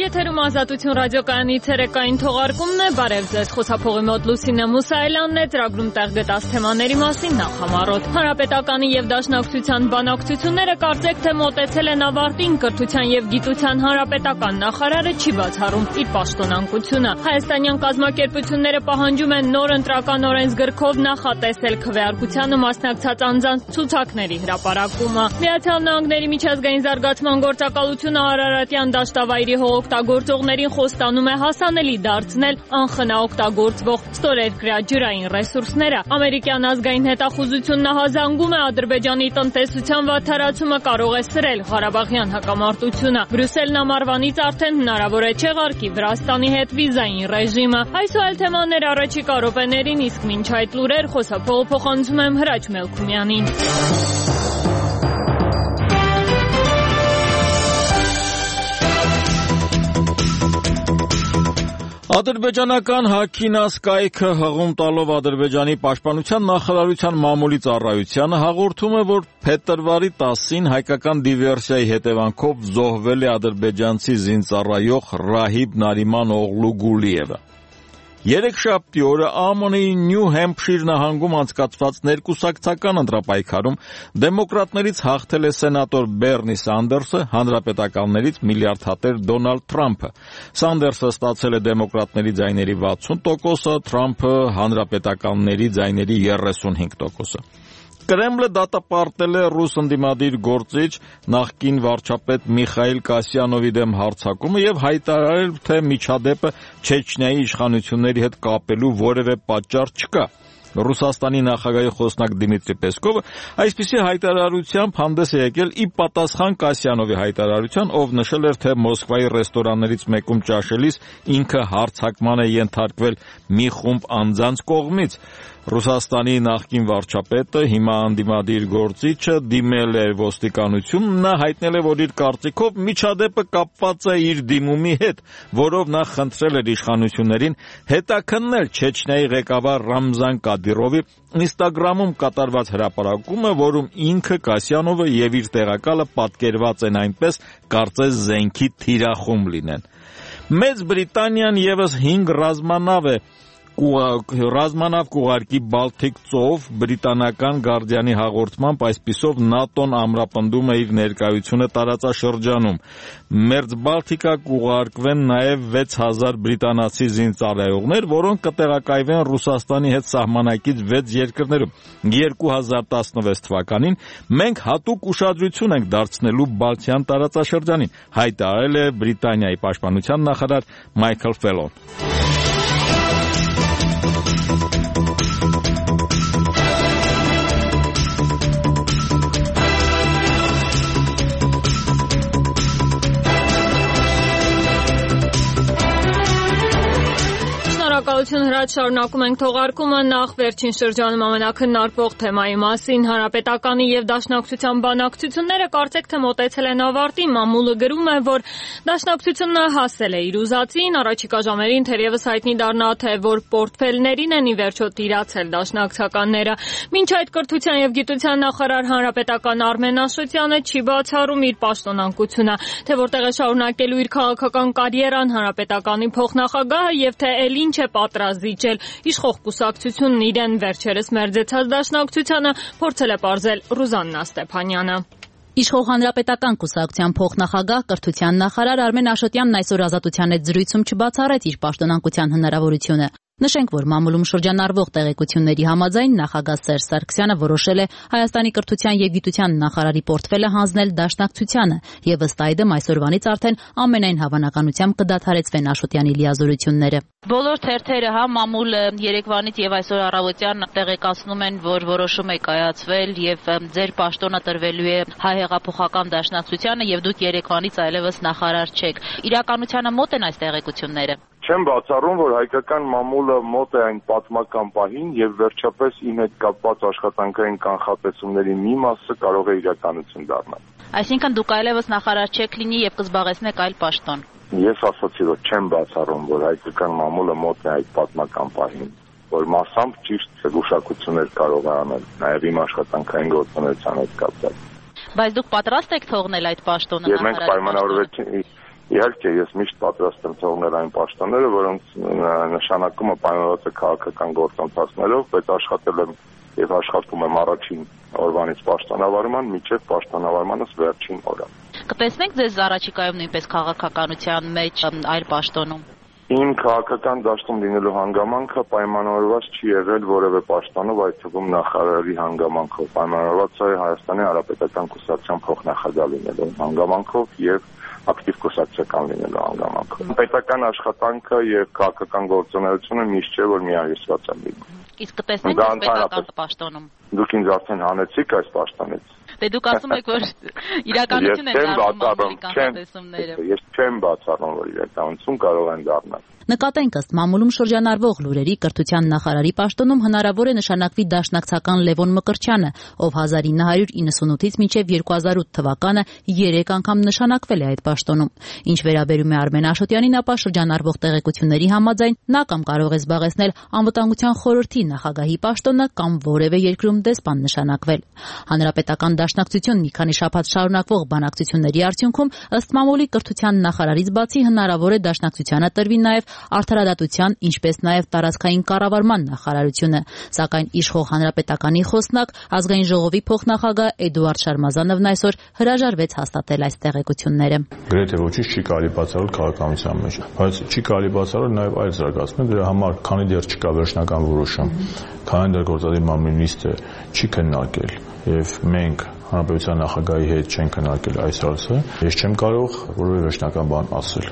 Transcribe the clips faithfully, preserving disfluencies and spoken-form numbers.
եթերում Ազատություն ռադիոկայանի ցերեկային թողարկումն է, բարև ձեզ, խոսափողի մոտ Լուսինե Մուսայելյանն է, ծրագրում տեղ գտած թեմաների մասին նախ համառոտ։ Հանրապետականի եւ Դաշնակցության բանակցությունները կարծեք թե մոտեցել են ավարտին, կրթության եւ գիտության հանրապետական նախարարը չի բացառում իր պաշտոնանկությունը։ Հայաստանյան կազմակերպությունները պահանջում են նոր ընտրական օրենսգրքով նախատեսել քվեարկությանը մասնակցած անձանց ցուցակների հրապարակումը։ Միացյալ Նահանգների միջազգային զարգացման գործակալությունը Արարատյան դաշտավայրի հողօգտագործողներին խոստանում է հասանելի դարձնել անխնա օգտագործվող ստորերկրյա ջրային ռեսուրսները։ Ամերիկյան ազգային հետախուզությունն հազանգում է Ադրբեջանի տնտեսության վատթարացումը կարող է սրել Ղարաբաղյան հակամարտությունը։ Բրյուսելն ամառվանից արդեն հնարավոր է չեղարկի Վրաստանի հետ վիզային ռեժիմը։ Այս ու այլ թեմաներ առաջիկա րոպեներին, իսկ մինչ այդ լուրեր խոսափողը փոխանցում եմ Հրաչ Մելքումյանին։ Ադրբեջանական Հաքինաս կայքը հղում տալով Ադրբեջանի պաշտպանության նախարարության մամուլի ծառայությանը հաղորդում է, որ փետրվարի տասին հայկական դիվերսիայի հետևանքով զոհվել է ադրբեջանցի զինծառայող Ռահիբ Նարիման Օղլու Գուլիևը։ Երեքշաբթի օրը ԱՄՆ-ի Նյու Հեմփշիր նահանգում անցկացված ներկուսակցական ընտրապայքարում դեմոկրատներից հաղթել է սենատոր Բերնի Սանդերսը, հանրապետականներից միլիարդատեր Դոնալդ Թրամփը։ Սանդերսը ստացել է դեմոկրատների ձայների վաթսուն տոկոսը, Թրամփը հանրապետականների ձայների երեսունհինգ տոկոսը։ Կրեմլը դատապարտել է ռուս ընդդիմադիր գործիչ նախկին վարչապետ Միխայիլ Կասյանովի դեմ հարձակումը եւ հայտարարել, թե միջադեպը Չեչնիայի իշխանությունների հետ կապելու որևէ պատճառ չկա։ Ռուսաստանի նախագահի խոսնակ Դիմիտրի Պեսկովը այսպիսի հայտարարությամբ հանդես է եկել ի պատասխան Կասյանովի հայտարարության, ով նշել էր, թե Մոսկվայի ռեստորաններից մեկում ճաշելիս ինքը հարձակման է ենթարկվել մի խումբ անձանց կողմից։ Ռուսաստանի նախկին վարչապետը, հիմա ընդդիմադիր գործիչը, դիմել է ոստիկանություն, նա հայտնել է, որ իր կարծիքով միջադեպը կապված է իր դիմումի հետ, որով նա խնդրել էր իշխանություններին հետաքննել Չեչնիայի ղեկավար Ռամզան Կադիրովի Instagram-ում կատարված հրապարակումը, որում ինքը Կասյանովը եւ իր տեղակալը պատկերված են այնպես, կարծես զենքի թիրախում լինեն։ Մեծ Բրիտանիան եւս հինգ ռազմանավ է Ռազմանավ կուղարկի Բալթիկ ծով, բրիտանական Գարդիանի հաղորդմամբ այսպիսով ՆԱՏՕ-ն ամրապնդում է իր ներկայությունը տարածաշրջանում։ Մերձբալթիկա կուղարկվեն նաև վեց հազար բրիտանացի զինծառայողներ, որոնք կտեղակայվեն Ռուսաստանի հետ սահմանակից վեց երկրներում։ երկու հազար տասնվեց թվականին մենք հատուկ ուշադրություն ենք դարձնելու Բալթյան տարածաշրջանին, հայտարարել է Բրիտանիայի պաշտպանության նախարար Մայքլ Ֆելոն։ Շնորհակալություն Հրաչ, շարունակում ենք թողարկումը նախ վերջին շրջանում ամենակննարկվող թեմայի մասին։ Հանրապետականի եւ Դաշնակցության բանակցությունները կարծեք թե մոտեցել են ավարտին, մամուլը գրում է, որ Դաշնակցությունը հասել է իր ուզածին, առաջիկա ժամերին թերևս հայտնի դառնա, թե որ պորտֆելներին են ի վերջո տիրացել դաշնակցականները։ Մինչ այդ կրթության եւ գիտության նախարար հանրապետական Արմեն Աշոտյանը չի բացառում իր պաշտոնանկությունը, թե որտեղ է շարունակելու իր քաղաքական կարիերան հանրապետականի փոխնախագահը եւ թե ել ինչ է պատրաստ զիջել իշխող կուսակցությունն իրեն վերջերս մերձեցած դաշնակցությանը, փորձել է պարզել Ռուզաննա Ստեփանյանը։ Իշխող հանրապետական կուսակցության փոխնախագահ կրթության նախարար Արմեն Աշոտյանն այսօր Ազատության հետ զրույցում չբացառեց իր պաշտոնանկության հնարավորությունը։ Նշենք, որ մամուլում շրջանառվող տեղեկությունների համաձայն նախագահ Սերժ Սարգսյանը որոշել է Հայաստանի կրթության եւ գիտության նախարարի պորտֆելը հանձնել Դաշնակցությանը եւ ըստ այդմ այսօրվանից արդեն ամենայն հավանականությամբ կդադարեցվեն Աշոտյանի լիազորությունները։ Բոլոր թերթերը, հա մամուլը երեկվանից եւ այսօր առավոտյան տեղեկացնում են, որ որոշում է կայացվել եւ ձեր պաշտոնը տրվելու է Հայ հեղափոխական Դաշնակցությանը եւ դուք երեկվանից այլևս նախարար չեք։ Իրականությանը մոտ են այս տեղեկությունները։ Չեմ բացառում, որ հայկական մամուլը մոտ է այն պատմական պահին եւ վերջապես իմ հետ կապված աշխատանքային կանխատեսումների մի մասը կարող է իրականություն դառնալ։ Այսինքն դուք այլևս նախարար չեք լինի եւ կզբաղեցնեք այլ պաշտոն։ Ես ասացի, որ չեմ բացառում, որ հայկական մամուլը մոտ է այդ պատմական պահին, որ մասամբ ճիշտ զգուշակություններ կարող է անել, նաեւ իմ աշխատանքային գործունեության հետ կապված։ Բայց դուք պատրաստ եք թողնել այդ պաշտոնը նախարարի։ Եվ մենք պայմանավորվեցինք Իհարկե, ես միշտ պատրաստ եմ թողնել այն պաշտոնները, որոնց նշանակումը պայմանավորված է քաղաքական գործընթացներով, բայց աշխատել եմ եւ աշխատում եմ առաջին օրվանից պաշտոնավարման մինչեւ պաշտոնավարմանս վերջին օրը։ Կտեսնենք ձեզ առաջիկայում նույնպես քաղաքականության մեջ այլ պաշտոնում։ Իմ քաղաքական դաշտում լինելու հանգամանքը պայմանավորված չի եղել որևէ պաշտոնով, այդ թվում նախարարի հանգամանքով։ Պայմանավորված է Հայաստանի Հանրապետական Կուսակցության փոխնախագահ լինելու հանգամանքով եւ ակտիվ կուսակցական լինելու հանգամանքով։ Պետական աշխատանքը եւ քաղաքական գործունեությունը միշտ չէ, որ միահյուսված են լինում։ Իսկ կտեսնենք պետական պաշտոնում։ Դուք ինձ արդեն հանեցիք այս պաշտոնից։ Դե դուք ասում եք, որ իրականություն են դառնում ամենի կանխատեսումները։ Ես չեմ բացառում, որ իրականություն կարող են դառնալ։ Նկատենք ըստ մամուլում շրջանառվող լուրերի կրթության նախարարի պաշտոնում հնարավոր է նշանակվի դաշնակցական Լևոն Մկրտչյանը, ով հազար ինը հարյուր իննսունութից մինչև երկու հազար ութ թվականը երեք անգամ նշանակվել է այդ պաշտոնում։ Ինչ վերաբերում է Արմեն Աշոտյանին, ապա շրջանառվող տեղեկությունների համաձայն նա կամ կարող է զբաղեցնել անվտանգության խորհրդի նախագահի պաշտոնը կամ որևէ երկրում դեսպան նշանակվել։ Հանրապետական դաշնակցություն մի քանի շաբաթ շարունակվող բանակցությունների արդյունքում ըստ մամուլի կրթության նախարարից բացի հնարավոր է դաշնակցությանը տրվի նաև Արդարադատության, ինչպես նաև տարածքային կառավարման նախարարությունը, սակայն իշխող հանրապետականի խոսնակ ազգային ժողովի փոխնախագահ Էդուարդ Շարմազանովն այսօր հրաժարվեց հաստատել այս տեղեկությունները։ Գրեթե ոչինչ չի կարելի բացառել քաղաքականության մեջ, բայց չի կարելի բացառել նաև այլ զարգացումներ, դրա համար քանի դեռ չկա վերջնական որոշում, քանի դեռ գործադիր մամուլի նիստը չի քննարկել եւ մենք հանրապետության նախագահի հետ չենք քննարկել այս հարցը, ես չեմ կարող որևէ վերջնական բան ասել։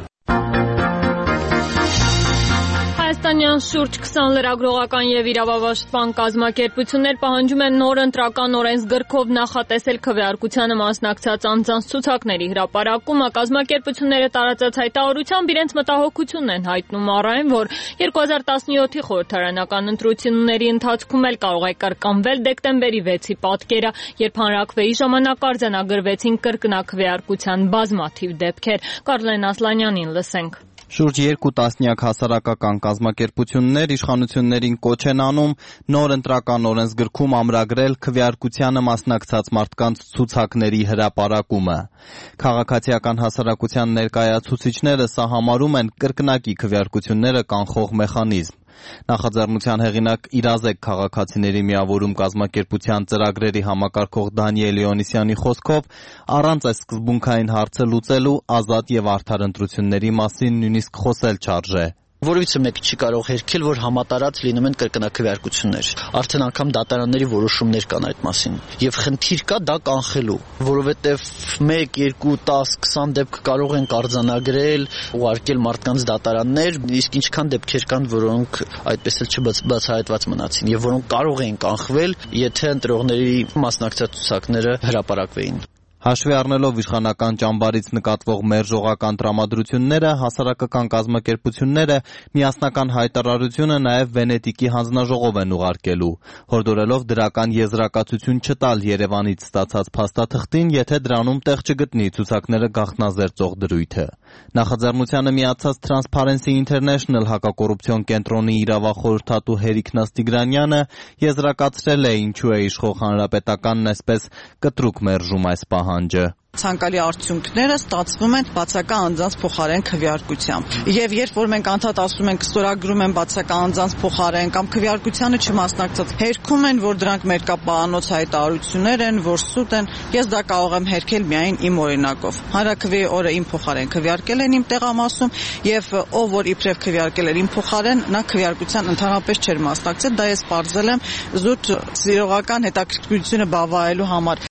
Հայաստանյան շուրջ քսան լրագրողական եւ իրավապաշտպան կազմակերպություններ պահանջում են նոր ընտրական օրենսգրքով նախատեսել քվեարկությանը մասնակցած անձանց ցուցակների հրապարակումը։ Կազմակերպությունները տարածած հայտարարությամբ իրենց մտահոգությունն են հայտնում առ այն, որ երկու հազար տասնյոթի խորհրդարանական ընտրությունների ընթացքում էլ կարող է կրկնվել դեկտեմբերի վեցի պատկերը, երբ հանրաքվեի ժամանակ արձանագրվեցին կրկնակվեարկության բազմաթիվ դեպքեր։ Կարլեն Ասլանյանին լսենք։ Շուրջ երկու տասնյակ հասարակական կազմակերպություններ իշխանություններին կոչ են անում նոր ընտրական օրենսգրքում ամրագրել քվեարկությանը մասնակցած մարդկանց ցուցակների հրապարակումը։ Քաղաքացիական հասարակության ներկայացուցիչները սա համարում են կրկնակի քվեարկությունները կանխող մեխանիզմ։ Նախաձեռնության հեղինակ Իրազեկ քաղաքացիների միավորում կազմակերպության ծրագրերի համակարգող Դանիել Լեոնիսյանի խոսքով առանց այս սկզբունքային հարցը լուծելու ազատ եւ արդար ընտրությունների մասին նույնիսկ խոսել չարժե։ Որևիցե մեկը չի կարող հերքել, որ համատարած լինում են կրկնակվեարկություններ։ Արդեն անգամ դատարանների որոշումներ կան այդ մասին։ Եվ խնդիր կա դա կանխելու, որովհետև մեկ, երկու, դես, քսան դեպք կարող են արձանագրել, ուղարկել մարդկանց դատարաններ, իսկ ինչքան դեպքեր կան, որոնք այդպես էլ չբացահայտված մնացին եւ որոնք կարող են կանխվել, եթե ընտրողների մասնակցած ցուցակները հրապարակվեին։ Հաշվի առնելով իշխանական ճամբարից նկատվող մերժողական տրամադրությունները, հասարակական կազմակերպությունները միասնական հայտարարությունը նաև Վենետիկի հանձնաժողով են ուղարկելու, հորդորելով դրական եզրակացություն չտալ Երևանից ստացած փաստաթղթին, եթե դրանում տեղ չգտնի ցուցակները գաղտնազերծող դրույթը։ Նախաձեռնությանը միացած Transparency International հակակոռուպցիոն կենտրոնի իրավախորհրդատու Հերիկ Նաստիգրանյանը եզրակացրել է ինչու է իշխող հանրապետականն այսպես կտրուկ մերժում այս պահանջը։ Ցանկալի արդյունքները ստացվում են բացական անձանց փոխարեն քվեարկությամբ։ Եվ երբ որ մենք անդադ ասում ենք ստորագրում են բացական անձանց փոխարեն կամ քվեարկությանը չմասնակցած, հերքում են, որ դրանք մերկապահանոց հայտարարություններ են, որ սուտ են, ես դա կարող եմ հերքել միայն իմ օրինակով։ Հանրաքվեի օրը իմ փոխարեն քվեարկել են իմ տեղամասում եւ ով որ իբրև քվեարկել էր իմ փոխարեն, նա քվեարկության ընդհանրապես չէր մասնակցել, դա ես բարձել եմ զուտ սիրողական հետաքրքրությունը բավարարելու համար։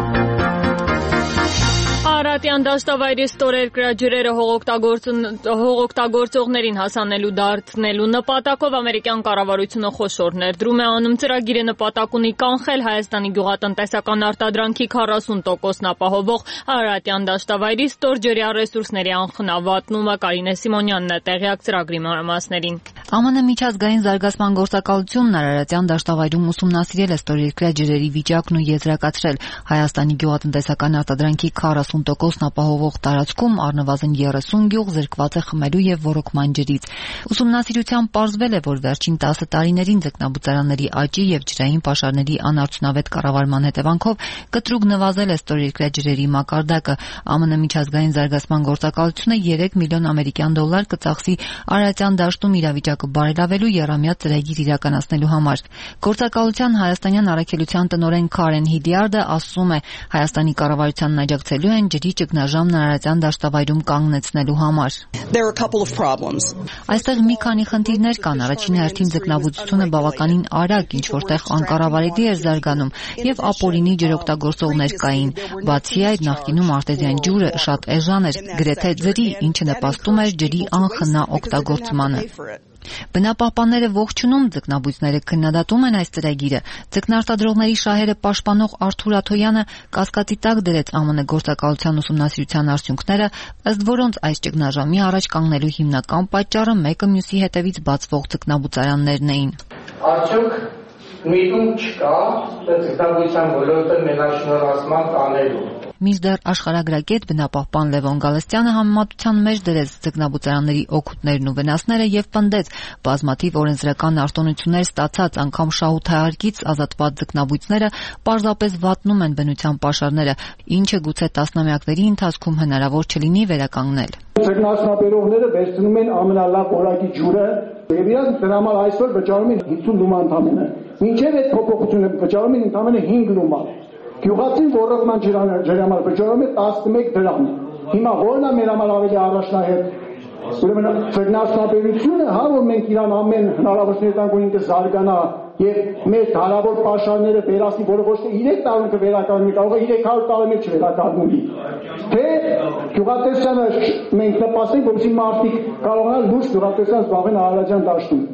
Արարատյան դաշտավայրի ստորերկրյա ջրերը հողօգտագործողներին հասանելի դարձնելու նպատակով ամերիկյան կառավարությունը խոշոր ներդրում է անում։ Ծրագիրը նպատակ ունի կանխել Հայաստանի գյուղատնտեսական արտադրանքի քառասուն տոկոսն ապահովող Արարատյան դաշտավայրի ստոր ջրյա ռեսուրսների անխնա վատնումը։ Կարինե Սիմոնյանն է տեղյակ ծրագրի մանրամասներին։ Է մ են միջազգային զարգացման գործակալությունն Արարատյան դաշտավայրում ուսումնասիրել է ստորերկրյա ջրերի վիճակն ու եզրակացրել Հայաստանի գյուղատնտեսական արտադրանքի քառասուն տոկոսն ապահովող տարածքում առնվազն երեսուն գյուղ զրկված է խմելու եւ ոռոգման ջրից։ Ուսումնասիրությամբ պարզվել է, որ վերջին տասը տարիներին ձկնաբուծարանների աճի եւ ջրային պաշարների անարդյունավետ կառավարման հետևանքով կտրուկ նվազել է ստորերկրյա ջրերի մակարդակը։ Է մ են միջազգային զարգացման գործակալությունը երեք միլիոն ամերիկյան դոլար կծախսի Արարատյան դաշտում իրավիճակը բարելավելու եռամյա ծրագիր իրականացնելու համար։ Գործակալության հայաստանյան առաքելության տնօրեն Քարեն Հիդիարդը ասում է, Հայաստանի կառավարությանն աջակցելու են ջրի ճգնաժամն Արարատյան դաշտավայրում կանգնեցնելու համար։ Այստեղ մի քանի խնդիրներ կան։ Առաջին հերթին ձկնաբուծությունը բավականին արագ, ինչ որտեղ անկառավարելի էր զարգանում, եւ ապօրինի ջրօգտագործողներ կային։ Բացի այդ, նախկինում արտեզյան ջուրը շատ էժան էր, գրեթե ձրի, ինչը նպաստում էր ջրի անխնա օգտագործմանը։ Բնապահպանները ողջունում, ձկնաբույծները քննադատում են այս ծրագիրը։ Ձկնարտադրողների շահերը պաշտպանող Արթուր Աթոյանը կասկածի տակ դրեց Է մ են գործակալության ուսումնասիրության արդյունքները, ըստ որոնց այս ճգնաժամի առաջ կանգնելու հիմնական պատճառը մեկը մյուսի հետևից բացվող ձկնաբուծարաններն էին։ Արդյոք միտում չկա ձկնաբուծության ոլորտը մենաշնորհացման տանելու։ Մինչդեռ աշխարհագրագետ բնապահպան Լևոն Գալստյանը համեմատության մեջ դրեց ձկնաբուծարանների օգուտներն ու վնասները եւ պնդեց, բազմաթիվ օրենսդրական արտոնություններ ստացած անգամ շահութայարկից ազատված ձկնաբույծները պարզապես վատնում են բնության պաշարները, ինչը գուցե տասնամյակների ընթացքում հնարավոր չլինի վերականգնել։ Ձկնասնապերողները վերցնում են ամենալավ որակի ջուրը եւ իրանք դրա համար այսօր վճարում են հինգ լումա ընդամենը։ Մինչեւ այդ փոփոխությունը վճարում են ընդամենը հինգ լումա։ Գյուղացին ոռոգման ջրի համար վճարում է տասնմեկ դրամ։ Հիմա ո՞րն է մեր համար ավելի առաջնահերթ։ Ուրեմն ձկնասնապերությունը, հա, որ մենք իրան ամեն հնարավորություններ տանք, որ ինքը զարգանա եւ մեր հարավոր պաշարները վերացնի, որը ոչ թե երեք տարում կվերականգնի, կարող է երեք հարյուր տարի մեջ վերականգնի։ Թե գյուղատնտեսությանը մենք նպաստենք, որպեսզի մարդիկ կարողանան լուրջ գյուղատնտեսությամբ զբաղվել Արարատյան դաշտում։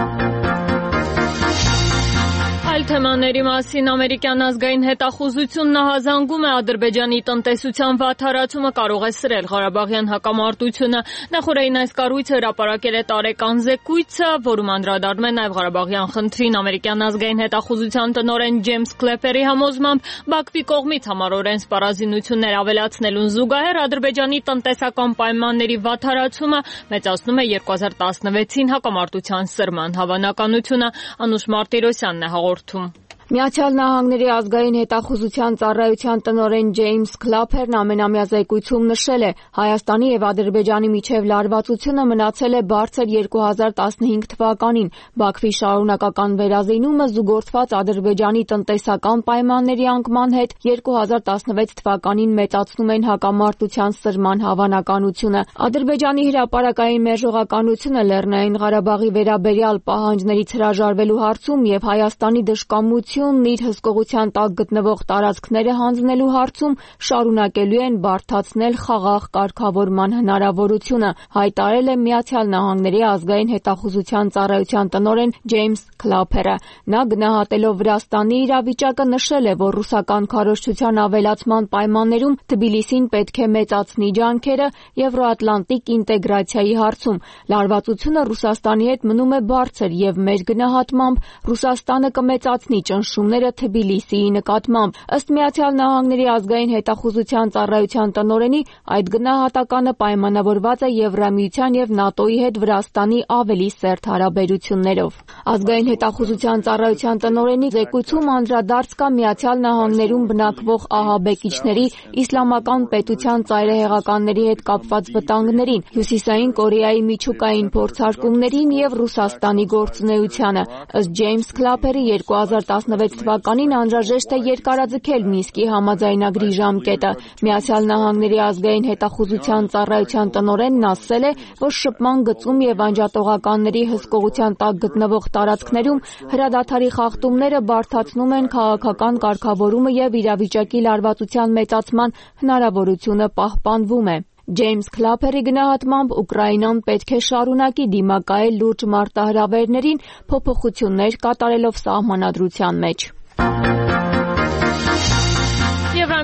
Այլ թեմաների մասին ամերիկյան ազգային հետախուզությունն ահազանգում է Ադրբեջանի տնտեսության վատթարացումը կարող է սրել Ղարաբաղյան հակամարտությունը։ Նախորդային այս կառույցը հրապարակել է տարեկան զեկույցը, որում անդրադառնում է նաև Ղարաբաղյան խնդրին։ Ամերիկյան ազգային հետախուզության տնօրեն Ջեյմս Քլեփերի համոզմամբ Բաքվի կողմից համառորեն սպառազինություններ ավելացնելուն զուգահեռ Ադրբեջանի տնտեսական պայմանների վատթարացումը մեծացնում է երկու հազար տասնվեցին հակամարտության սրման հավանականությունը։ Անուշ Մարտիրոսյանն է հաղորդում։ Միացյալ Նահանգների ազգային հետախուզության ծառայության տնօրեն Ջեյմս Քլեփերն ամենամյա զեկույցում նշել է, Հայաստանի եւ Ադրբեջանի միջև լարվածությունը մնացել է բարձր երկու հազար տասնհինգ թվականին։ Բաքվի շարունակական վերազինումը զուգորդված Ադրբեջանի տնտեսական պայմանների անկման հետ երկու հազար տասնվեց թվականին մեծացնում են հակամարտության սրման հավանականությունը։ Ադրբեջանի հրապարակային մերժողականությունը Լեռնային Ղարաբաղի վերաբերյալ պահանջներից հրաժարվելու հարցում եւ Հայաստանի դժկամություն իր հսկողության տակ գտնվող տարածքները հանձնելու հարցում շարունակելու են բարդացնել խաղաղ կարգավորման հնարավորությունը, հայտարարել է Միացյալ Նահանգների ազգային հետախուզության ծառայության տնօրեն Ջեյմս Քլեփերը։ Նա գնահատելով Վրաստանի իրավիճակը նշել է, որ ռուսական քարոզչության ավելացման պայմաններում Թբիլիսին պետք է մեծացնի ջանքերը Եվրոատլանտիկ ինտեգրացիայի հարցում։ Լարվածությունը Ռուսաստանի հետ մնում է բարձր եւ մեր գնահատմամբ Ռուսաստանը կմեծացնի շումները Թբիլիսիի նկատմամբ։ Ըստ Միացյալ Նահանգների ազգային հետախուզության ծառայության տնօրենի, այդ գնահատականը պայմանավորված է Եվրամիության եւ ՆԱՏՕ-ի հետ Վրաստանի ավելի սերտ հարաբերություններով։ Ազգային հետախուզության ծառայության տնօրենի զեկույցում անդրադարձ կա Միացյալ Նահանգներում բնակվող ահաբեկիչների իսլամական պետության ծայրահեղականների հետ կապված վտանգներին, Հյուսիսային Կորեայի միջուկային փորձարկումներին եւ Ռուսաստանի գործունեությանը։ Ըստ Ջեյմս Քլեփերի երկու հազար տասնվեց թվականին անհրաժեշտ է երկարաձգել Մինսկի համաձայնագրի ժամկետը։ Միացյալ Նահանգների ազգային հետախուզության ծառայության տնօրենն ասել է, որ շփման գծում եւ անջատողականների հսկողության տակ գտնվող տարածքներում հրադադարի խախտումները բարդացնում են քաղաքական կարգավորումը եւ իրավիճակի լարվածության մեծացման հնարավորությունը պահպանվում է։ Ջեյմս Քլեփերի գնահատմամբ Ուկրաինան պետք է շարունակի դիմակայել լուրջ մարտահրավերներին, փոփոխություններ կատարելով սահմանադրության մեջ։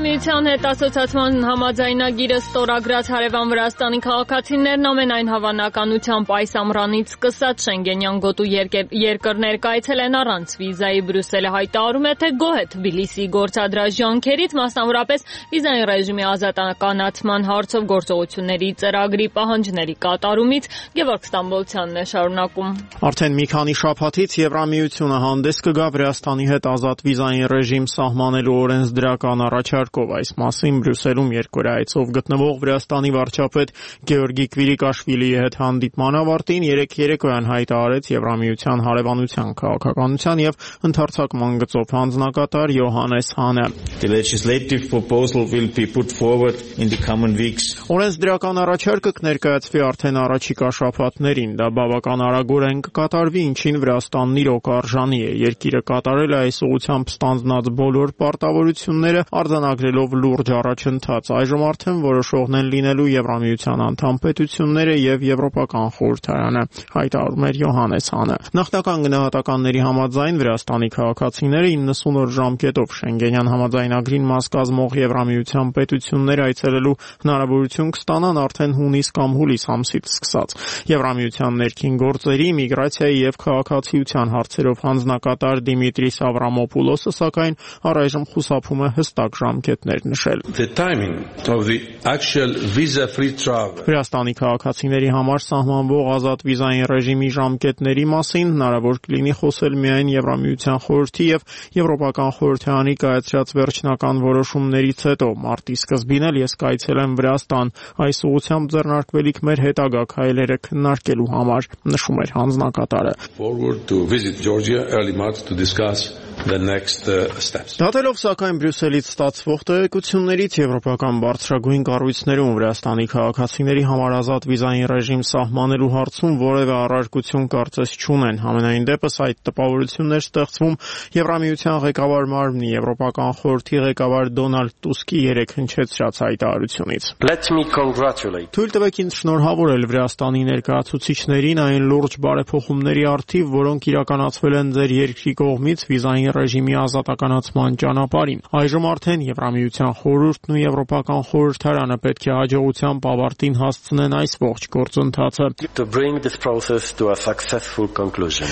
Եվրամիության հետ ասոցիացման համաձայնագիրը ստորագրած հարևան Վրաստանի քաղաքացիներն ամենայն հավանականությամբ այս ամռանից սկսած Շենգենյան գոտու երկրներ կայցելեն առանց վիզայի։ Բրյուսելը հայտարարում է, թե գոհ է Թբիլիսիի գործադրած ջանքերից, մասնավորապես վիզային ռեժիմի ազատականացման հարցով գործողությունների ծրագրի պահանջների կատարումից։ Գևորգ Ստամբոլցյանն է շարունակում։ Արդեն մի քանի շաբաթից Եվրամիությունը հանդես կգա Վրաստանի հետ ազատ վիզային ռեժիմ սահմանելու օրենսդրական առաջարկով։ Այս մասին Բրյուսելում երկօրյա այցով գտնվող Վրաստանի վարչապետ Գեորգի Կվիրիկաշվիլիի հետ հանդիպման ավարտին երեկ երեկոյան հայտարարեց Եվրամիության հարևանության քաղաքականության եւ ընդարձակման գծով հանձնակատար Յոհանես Հանը։ The legislative proposal will be put forward in the coming weeks. Օրենսդրական առաջարկը կներկայացվի արդեն առաջիկա շաբաթներին։ Դա բավական արագորեն կկատարվի, ինչին Վրաստանն իրոք արժանի է։ Երկիրը կատարել է այս ուղղությամբ ստանձնած բոլոր պարտավորությունները, արձանագրելով լուրջ առաջընթաց։ Այժմ արդեն որոշողն են լինելու Եվրամիության անդամ պետությունները եւ Եվրոպական խորհրդարանը, հայտարարում էր Յոհանես Հանը։ Նախնական գնահատականների համաձայն Վրաստանի քաղաքացիները իննսուն օր ժամկետով Շենգենյան համաձայնագրին մաս կազմող Եվրամիության պետություններ այցելելու հնարավորություն կստանան արդեն հունիս կամ հուլիս ամսից սկսած։ Եվրամիության ներքին գործերի, միգրացիայի եւ քաղաքացիության հարցերով հանձնակատար Դիմիտրիս Ավրամոպուլոսը սակայն առայժմ խուսափում է հստակ ժամկետներ նշել։ The timing of the actual visa-free travel. Վրաստանի քաղաքացիների համար սահմանվող ազատ վիզային ռեժիմի ժամկետների մասին հնարավոր կլինի խոսել միայն Եվրամիության խորհրդի եւ Եվրոպական խորհրդարանի կայացրած վերջնական որոշումներից հետո։ Մարտի սկզբին էլ ես կայցելեմ Վրաստան այս ուղղությամբ ձեռնարկվելիք մեր հետագա քայլերը քննարկելու համար, նշում էր հանձնակատարը։ Forward to visit Georgia early March to discuss the next uh, steps. Դատելով սակայն Բրյուսելից ստացվող տեղեկություններից եվրոպական բարձրագույն կառույցներում Վրաստանի քաղաքացիների համար ազատ վիզային ռեժիմ սահմանելու հարցում որևէ առարկություն կարծես չունեն։ Համենայն դեպս այդ տպավորություններ ստեղծվում Եվրամիության ղեկավար մարմնի Եվրոպական խորհրդի ղեկավար Դոնալդ Տուսկի երեկ հնչեցրած հայտարարությունից։ Let me congratulate. Թույլ տվեք ինձ շնորհավորել Վրաստանի ներկայացուցիչներին այն լուրջ բարեփոխումների առթիվ, որոնք իրականացվել են ձեր երկրի կողմից վիզային ռեժիմի ազատականացման ճանապարհին։ Այժմ արդեն Եվրամիության խորհուրդն ու Եվրոպական խորհրդարանը պետք է հաջողությամբ ավարտին հասցնեն այս ողջ գործընթացը։ To bring this process to a successful conclusion.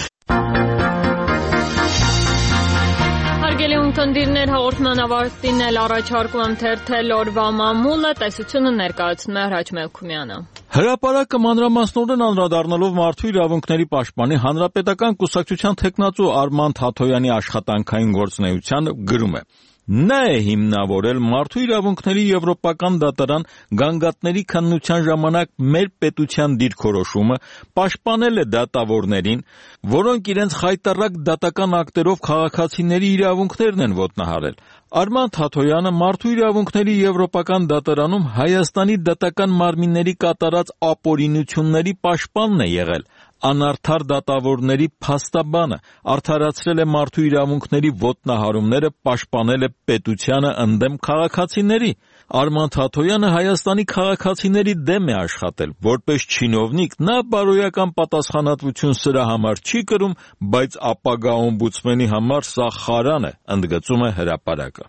Հարգելի ունկնդիրներ, հաղորդման ավարտին էլ առաջարկում եմ թերթել օրվա մամուլը, տեսությունը ներկայացնում է Հրաչ Մելքումյանը։ Հրապարակը մանրամասնորեն անդրադառնալով մարդու իրավունքների պաշտպանի Հանրապետական կուսակցության թեկնածու Արման Թաթոյանի աշխատանքային գործունեությանը գրում է. Նա է հիմնավորել մարդու իրավունքների եվրոպական դատարան գանգատների քննության ժամանակ մեր պետության դիրքորոշումը, պաշտպանել է դատավորներին, որոնք իրենց խայտառակ դատական ակտերով քաղաքացիների իրավունքներն են ոտնահարել։ Արման Թաթոյանը մարդու իրավունքների եվրոպական դատարանում Հայաստանի դատական մարմինների կատարած ապօրինությունների պաշտպանն է եղել։ Անարդար դատավորների փաստաբանը, արդարացրել է մարդու իրավունքների ոտնահարումները, պաշտպանել է պետությանը ընդդեմ քաղաքացիների։ Արման Թաթոյանը Հայաստանի քաղաքացիների դեմ է աշխատել։ Որպես չինովնիկ նա բարոյական պատասխանատվություն սրա համար չի կրում, բայց ապագա օմբուդսմենի համար սա խարան է, ընդգծում է հրապարակը։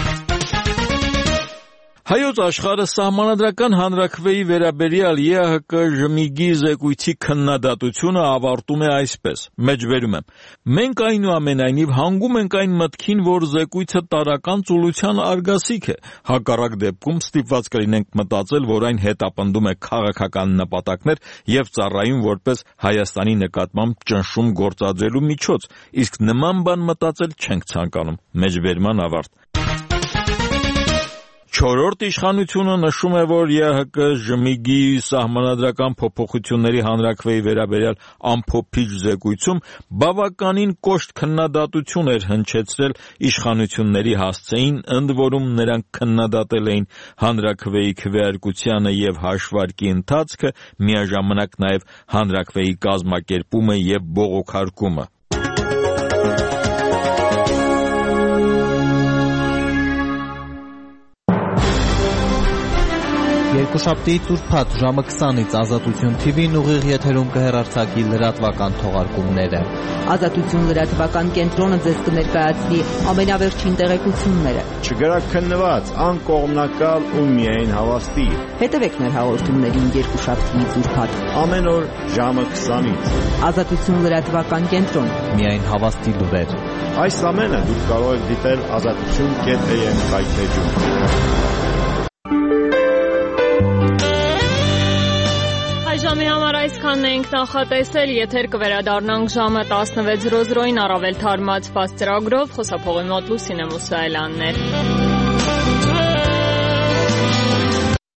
Հայոց աշխարհը Սահմանադրական հանրաքվեի վերաբերյալ ԵԱՀԿ ժմիգի զեկույցի քննադատությունը ավարտում է այսպես. Մեջբերում եմ. Մենք այնուամենայնիվ հանգում ենք այն մտքին, որ զեկույցը տարրական ծուլության արգասիկ է։ Հակառակ դեպքում ստիպված կլինենք մտածել, որ այն հետապնդում է քաղաքական նպատակներ եւ ծառայում որպես Հայաստանի նկատմամբ ճնշում գործադրելու միջոց, իսկ նման բան մտածել չենք ցանկանում։ Մեջբերման ավարտ։ Չորրորդ իշխանությունը նշում է, որ ԵԱՀԿ ժմիգի սահմանադրական փոփոխությունների հանրաքվեի վերաբերյալ ամփոփիչ զեկույցում բավականին կոշտ քննադատություն էր հնչեցրել իշխանությունների հասցեին, ընդ որում նրանք քննադատել էին հանրաքվեի քվեարկությանը եւ հաշվարկի ընթացքը, միաժամանակ նաեւ հանրաքվեի կազմակերպումը եւ բողոքարկումը։ Երկուշաբթիից ուրբաթ ժամը քսանից Ազատություն թի վին ուղիղ եթերում կհեռարձակի լրատվական թողարկումները։ Ազատություն լրատվական կենտրոնը ձեզ կներկայացնի ամենավերջին տեղեկությունները։ Չգրաքննված, անկողմնակալ ու միայն հավաստի։ Հետևեք մեր հաղորդումներին երկուշաբթիից ուրբաթ ամեն օր ժամը քսանից։ Ազատություն լրատվական կենտրոն։ Միայն հավաստի լուրեր։ Այս ամենը դուք կարող եք դիտել ազատություն կետ էյ էմ կայքեջում։ Ժամի համար այսքանն էինք նախատեսել, եթեր կվերադառնանք ժամը տասնվեց զրո զրոյին առավել թարմացված ծրագրով, խոսափողի մոտ Լուսինե Մուսայելյանն էր։